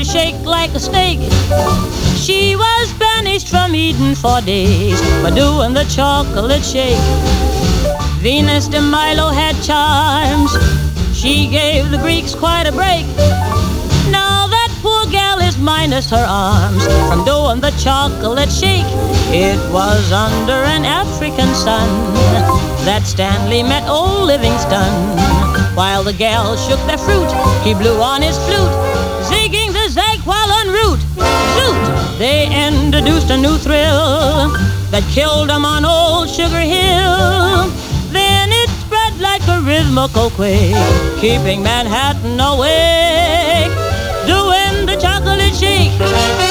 shake like a snake. She was banished from Eden for days for doing the chocolate shake. Venus de Milo had charms. She gave the Greeks quite a break. Now that poor gal is minus her arms from doing the chocolate shake. It was under an African sun that Stanley met old Livingstone. While the gals shook their fruit, he blew on his flute, zigging the zag while en route. Zoot! They introduced a new thrill that killed 'em on old Sugar Hill. Then it spread like a rhythmical quake, keeping Manhattan awake, doing the chocolate shake.